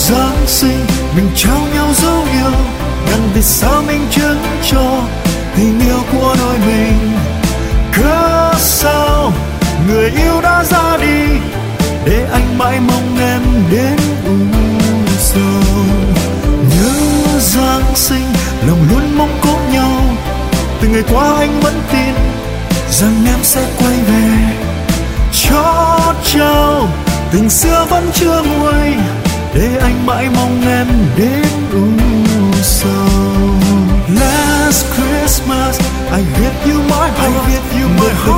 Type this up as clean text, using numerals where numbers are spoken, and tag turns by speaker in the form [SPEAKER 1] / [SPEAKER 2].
[SPEAKER 1] Giáng sinh mình trao nhau dấu yêu, ngàn vì sao mình chứng cho tình yêu của đôi mình. Cớ sao người yêu đã ra đi, để anh mãi mong em đến u sầu. Nhớ Giáng sinh lòng luôn mong có nhau, từ ngày qua anh vẫn tin rằng em sẽ quay về. Chót trao tình xưa vẫn chưa nguôi, để anh mãi mong em đến u sầu. Last Christmas I gave you my heart,